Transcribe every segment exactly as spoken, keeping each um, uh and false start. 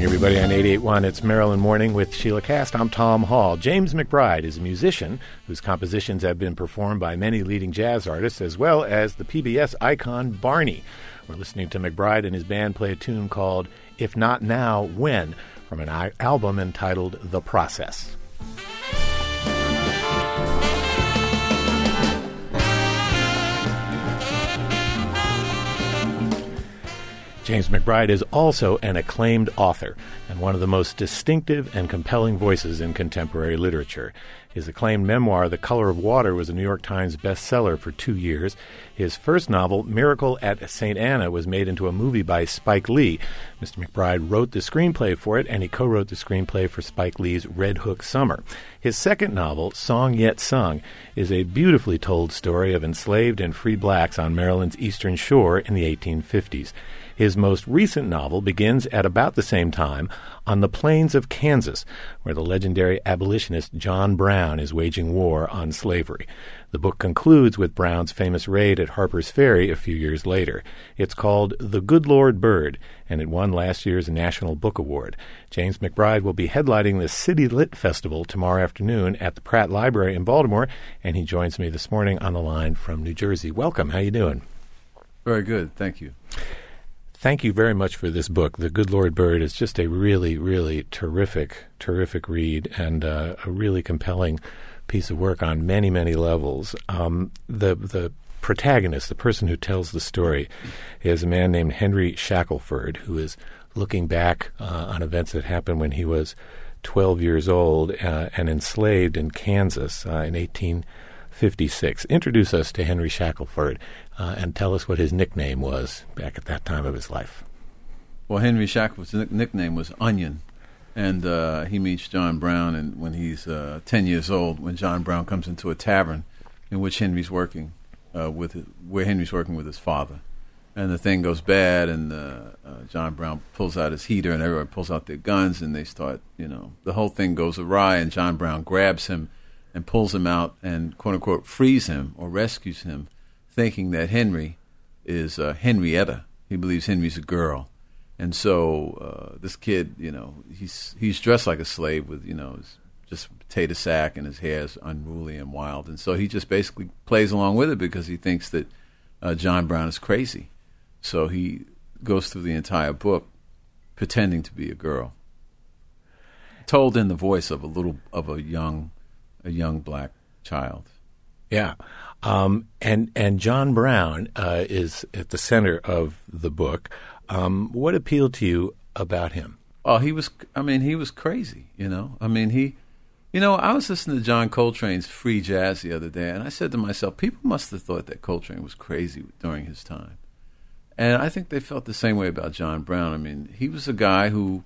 morning, everybody. On eighty-eight point one, it's Maryland Morning with Sheila Cast. I'm Tom Hall. James McBride is a musician whose compositions have been performed by many leading jazz artists, as well as the P B S icon Barney. We're listening to McBride and his band play a tune called If Not Now, When, from an I- album entitled The Process. James McBride is also an acclaimed author and one of the most distinctive and compelling voices in contemporary literature. His acclaimed memoir, The Color of Water, was a New York Times bestseller for two years. His first novel, Miracle at Saint Anna, was made into a movie by Spike Lee. Mister McBride wrote the screenplay for it, and he co-wrote the screenplay for Spike Lee's Red Hook Summer. His second novel, Song Yet Sung, is a beautifully told story of enslaved and free blacks on Maryland's eastern shore in the eighteen fifties. His most recent novel begins at about the same time on the plains of Kansas, where the legendary abolitionist John Brown is waging war on slavery. The book concludes with Brown's famous raid at Harper's Ferry a few years later. It's called The Good Lord Bird, and it won last year's National Book Award. James McBride will be headlining the City Lit Festival tomorrow afternoon at the Pratt Library in Baltimore, and he joins me this morning on the line from New Jersey. Welcome. How you doing? Very good. Thank you. Thank you very much for this book. The Good Lord Bird is just a really, really terrific, terrific read and uh, a really compelling piece of work on many, many levels. Um, the the protagonist, the person who tells the story, is a man named Henry Shackelford, who is looking back uh, on events that happened when he was twelve years old uh, and enslaved in Kansas uh, in eighteen fifty-six. Introduce us to Henry Shackelford uh, and tell us what his nickname was back at that time of his life. Well, Henry Shackelford's nick- nickname was Onion, and uh, he meets John Brown and when he's uh, ten years old, when John Brown comes into a tavern in which Henry's working uh, with his, where Henry's working with his father. And the thing goes bad, and uh, uh, John Brown pulls out his heater, and everyone pulls out their guns, and they start, you know, the whole thing goes awry, and John Brown grabs him and pulls him out and, quote-unquote, frees him or rescues him, thinking that Henry is uh, Henrietta. He believes Henry's a girl. And so uh, this kid, you know, he's he's dressed like a slave with, you know, his just potato sack and his hair is unruly and wild. And so he just basically plays along with it because he thinks that uh, John Brown is crazy. So he goes through the entire book pretending to be a girl, told in the voice of a little, of a young a young black child. Yeah. Um, and and John Brown uh, is at the center of the book. Um, what appealed to you about him? Oh, he was, I mean, he was crazy, you know. I mean, he, you know, I was listening to John Coltrane's Free Jazz the other day, and I said to myself, people must have thought that Coltrane was crazy during his time. And I think they felt the same way about John Brown. I mean, he was a guy who,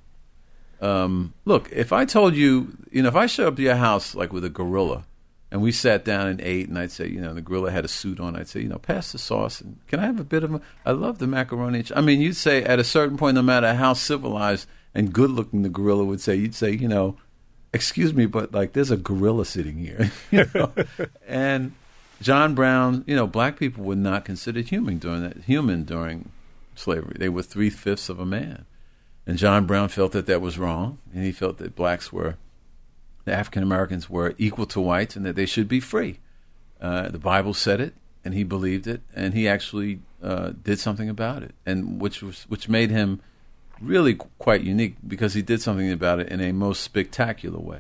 Um, look, if I told you, you know, if I showed up to your house like with a gorilla and we sat down and ate and I'd say, you know, the gorilla had a suit on, I'd say, you know, pass the sauce and can I have a bit of, a, I love the macaroni. I mean, you'd say at a certain point, no matter how civilized and good looking the gorilla would say, you'd say, you know, excuse me, but like there's a gorilla sitting here, you know. And John Brown, you know, black people were not considered human during that, human during slavery. They were three-fifths of a man. And John Brown felt that that was wrong, and he felt that blacks were, the African Americans were equal to whites and that they should be free. Uh, the Bible said it, and he believed it, and he actually uh, did something about it, and which was which made him really quite unique because he did something about it in a most spectacular way.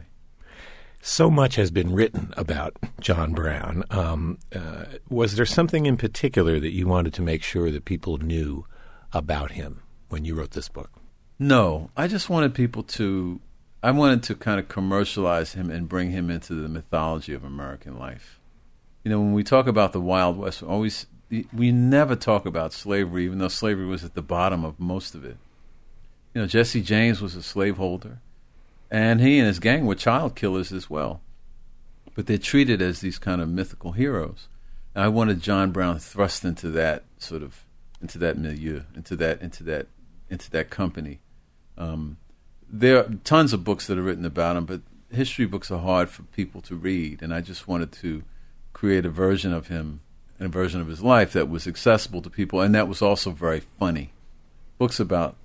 So much has been written about John Brown. Um, uh, was there something in particular that you wanted to make sure that people knew about him when you wrote this book? No, I just wanted people to, I wanted to kind of commercialize him and bring him into the mythology of American life. You know, when we talk about the Wild West, we always, we never talk about slavery, even though slavery was at the bottom of most of it. You know, Jesse James was a slaveholder, and he and his gang were child killers as well. But they're treated as these kind of mythical heroes. And I wanted John Brown thrust into that sort of, into that milieu, into that, into that, into that company. Um, there are tons of books that are written about him, but history books are hard for people to read, and I just wanted to create a version of him and a version of his life that was accessible to people, and that was also very funny. Books about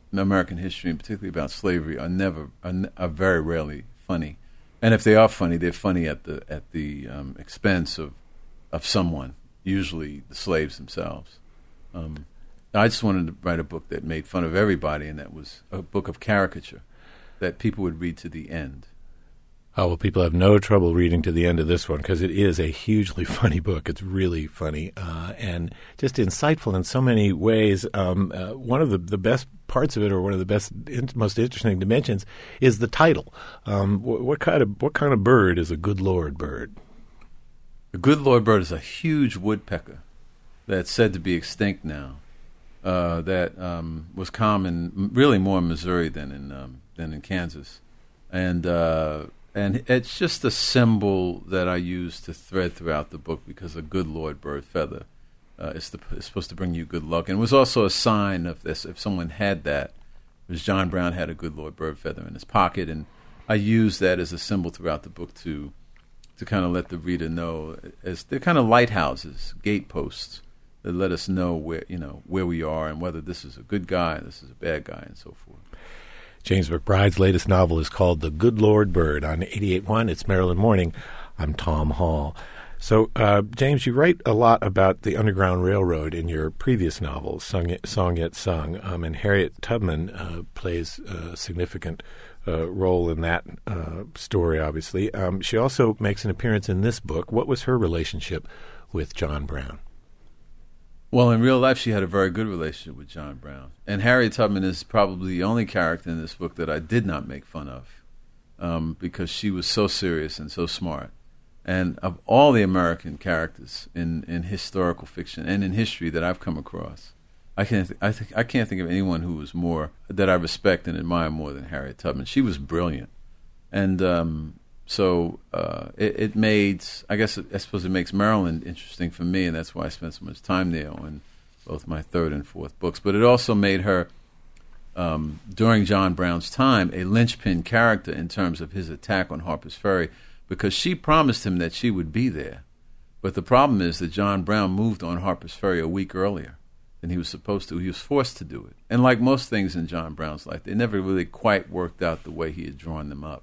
American history, and particularly about slavery, are never are, ne- are very rarely funny. And if they are funny, they're funny at the at the um, expense of of someone, usually the slaves themselves. Um, I just wanted to write a book that made fun of everybody, and that was a book of caricature that people would read to the end. Oh, well, people have no trouble reading to the end of this one because it is a hugely funny book. It's really funny uh, and just insightful in so many ways. Um, uh, one of the, the best parts of it, or one of the best, in, most interesting dimensions, is the title. Um, what, what kind of what kind of bird is a good Lord bird? The good Lord bird is a huge woodpecker that's said to be extinct now. Uh, that um, was common, really more in Missouri than in um, than in Kansas, and. Uh, And it's just a symbol that I use to thread throughout the book, because a good Lord bird feather uh, is, the, is supposed to bring you good luck. And it was also a sign of this, if someone had that, because John Brown had a good Lord bird feather in his pocket, and I use that as a symbol throughout the book to to kind of let the reader know, as they're kind of lighthouses, gateposts that let us know where, you know, where we are and whether this is a good guy, this is a bad guy, and so forth. James McBride's latest novel is called The Good Lord Bird. On eighty-eight point one, it's Maryland Morning. I'm Tom Hall. So, uh, James, you write a lot about the Underground Railroad in your previous novels, Song Yet, Song Yet Sung, um, and Harriet Tubman uh, plays a significant uh, role in that uh, story, obviously. Um, she also makes an appearance in this book. What was her relationship with John Brown? Well, in real life, she had a very good relationship with John Brown. And Harriet Tubman is probably the only character in this book that I did not make fun of, um, because she was so serious and so smart. And of all the American characters in, in historical fiction and in history that I've come across, I can't th- I, th- I can't think of anyone who was more, that I respect and admire more than Harriet Tubman. She was brilliant. And um, so uh, it, it made, I guess, it, I suppose it makes Maryland interesting for me, and that's why I spent so much time there on both my third and fourth books. But it also made her, um, during John Brown's time, a linchpin character in terms of his attack on Harper's Ferry, because she promised him that she would be there. But the problem is that John Brown moved on Harper's Ferry a week earlier than he was supposed to. He was forced to do it. And like most things in John Brown's life, they never really quite worked out the way he had drawn them up.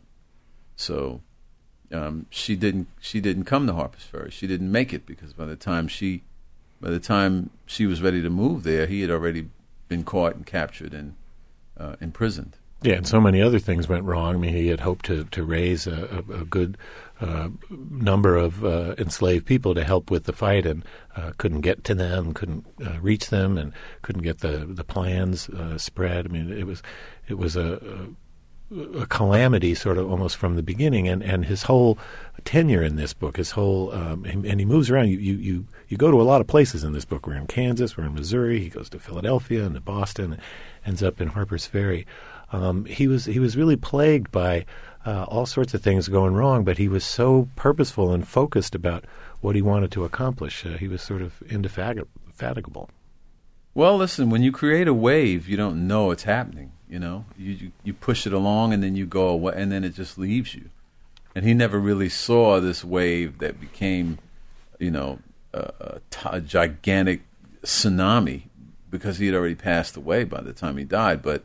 So um, she didn't she didn't come to Harper's Ferry. She didn't make it, because by the time she by the time she was ready to move there, he had already been caught and captured and uh, imprisoned. Yeah, and so many other things went wrong. I mean, he had hoped to, to raise a, a, a good uh, number of uh, enslaved people to help with the fight, and uh, couldn't get to them, couldn't uh, reach them, and couldn't get the the plans uh, spread. I mean, it was it was a, a, a calamity, sort of almost from the beginning. And, and his whole tenure in this book, his whole um, and he moves around. You, you you you go to a lot of places in this book. We're in Kansas, we're in Missouri. He goes to Philadelphia and to Boston, ends up in Harper's Ferry. Um, he was he was really plagued by uh, all sorts of things going wrong, but he was so purposeful and focused about what he wanted to accomplish. Uh, he was sort of indefatigable. Well, listen, when you create a wave, you don't know it's happening. You know, you, you you push it along, and then you go away, and then it just leaves you. And he never really saw this wave that became, you know, a, a, t- a gigantic tsunami, because he had already passed away by the time he died. But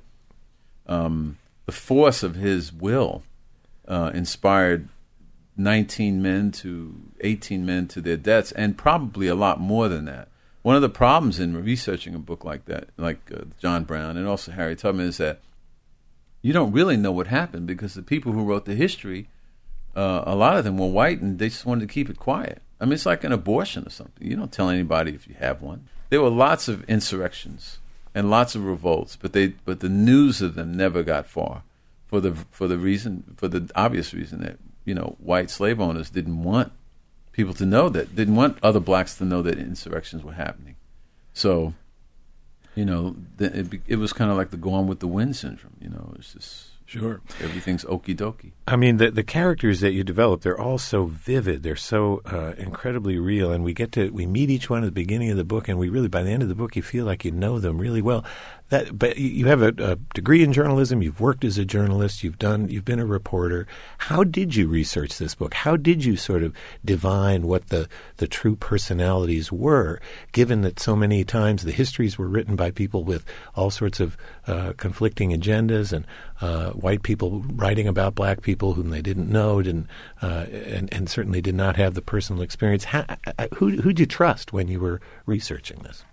Um, the force of his will uh, inspired nineteen men to eighteen men to their deaths, and probably a lot more than that. One of the problems in researching a book like that, like uh, John Brown and also Harriet Tubman, is that you don't really know what happened, because the people who wrote the history, uh, a lot of them were white, and they just wanted to keep it quiet. I mean, it's like an abortion or something. You don't tell anybody if you have one. There were lots of insurrections and lots of revolts, but they but the news of them never got far, for the for the reason for the obvious reason that, you know, white slave owners didn't want people to know that, didn't want other blacks to know that insurrections were happening. So, you know, the, it, it was kind of like the Gone with the Wind syndrome. You know, it's just Sure. Everything's okie dokie. I mean, the the characters that you develop, they're all so vivid. They're so uh, incredibly real. And we get to, we meet each one at the beginning of the book, and we really, by the end of the book, you feel like you know them really well. That, but you have a, a degree in journalism. You've worked as a journalist. You've done, you've been a reporter. How did you research this book? How did you sort of divine what the, the true personalities were, given that so many times the histories were written by people with all sorts of uh, conflicting agendas, and uh, white people writing about black people whom they didn't know, didn't, uh, and, and certainly did not have the personal experience. How, who who'd you trust when you were researching this?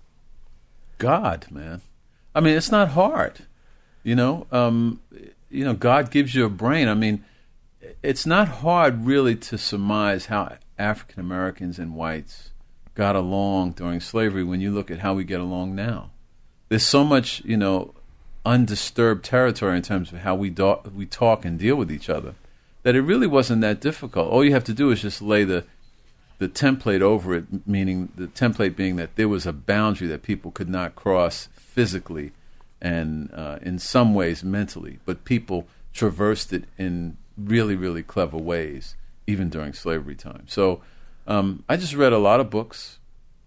God, man. I mean, it's not hard, you know. Um, you know, God gives you a brain. I mean, it's not hard really to surmise how African Americans and whites got along during slavery when you look at how we get along now. There's so much, you know, undisturbed territory in terms of how we do- we talk and deal with each other that it really wasn't that difficult. All you have to do is just lay the the template over it, meaning the template being that there was a boundary that people could not cross physically and uh, in some ways mentally, but people traversed it in really, really clever ways, even during slavery time. So um, I just read a lot of books.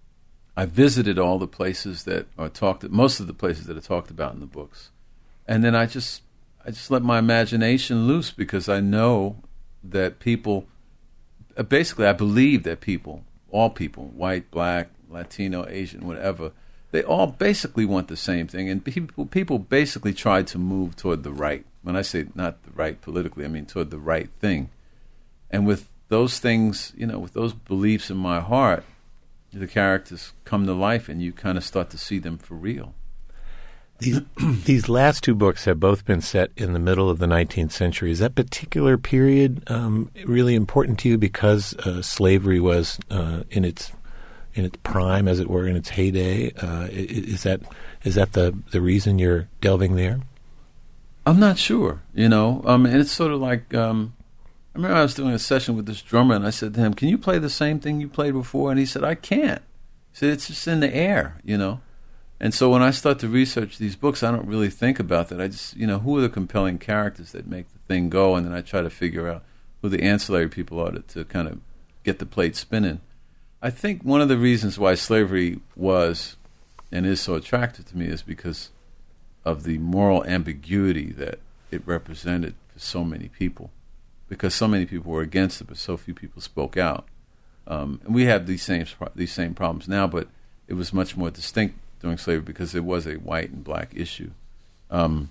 I visited all the places that are talked, most of the places that are talked about in the books, and then I just, I just let my imagination loose, because I know that people, basically I believe that people, all people, white, black, Latino, Asian, whatever, they all basically want the same thing, and people people basically try to move toward the right. When I say not the right politically, I mean toward the right thing. And with those things, you know, with those beliefs in my heart, the characters come to life, and you kind of start to see them for real. These, these last two books have both been set in the middle of the nineteenth century. Is that particular period um, really important to you because uh, slavery was uh, in its in its prime, as it were, in its heyday? Uh, is that is that the the reason you're delving there? I'm not sure. You know, um, and it's sort of like um, I remember I was doing a session with this drummer, and I said to him, "Can you play the same thing you played before?" And he said, "I can't." He said, "It's just in the air, you know." And so when I start to research these books, I don't really think about that. I just, you know, who are the compelling characters that make the thing go? And then I try to figure out who the ancillary people are to, to kind of get the plate spinning. I think one of the reasons why slavery was and is so attractive to me is because of the moral ambiguity that it represented for so many people. Because so many people were against it, but so few people spoke out. Um, and we have these same these same problems now, but it was much more distinct during slavery because it was a white and black issue. Um,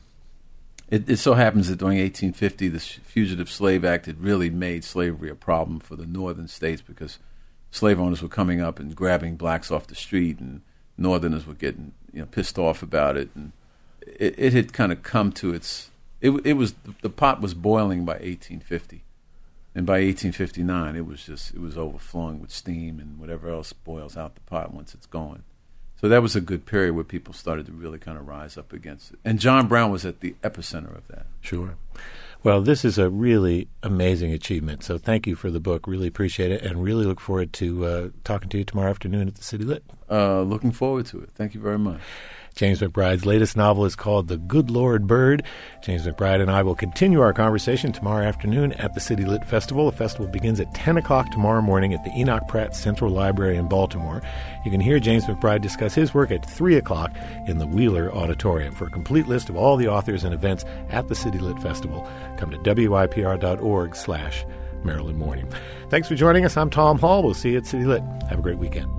it, it so happens that during eighteen fifty, the Fugitive Slave Act had really made slavery a problem for the northern states because slave owners were coming up and grabbing blacks off the street, and northerners were getting, you know, pissed off about it. And it, it had kind of come to its. It, it was the pot was boiling by eighteen fifty, and by eighteen fifty-nine, it was just it was overflowing with steam and whatever else boils out the pot once it's going. So that was a good period where people started to really kind of rise up against it. And John Brown was at the epicenter of that. Sure. Well, this is a really amazing achievement. So thank you for the book. Really appreciate it, and really look forward to uh, talking to you tomorrow afternoon at the City Lit. Uh, looking forward to it. Thank you very much. James McBride's latest novel is called The Good Lord Bird. James McBride and I will continue our conversation tomorrow afternoon at the City Lit Festival. The festival begins at ten o'clock tomorrow morning at the Enoch Pratt Central Library in Baltimore. You can hear James McBride discuss his work at three o'clock in the Wheeler Auditorium. For a complete list of all the authors and events at the City Lit Festival, come to W I P R dot org slash Maryland Morning. Thanks for joining us. I'm Tom Hall. We'll see you at City Lit. Have a great weekend.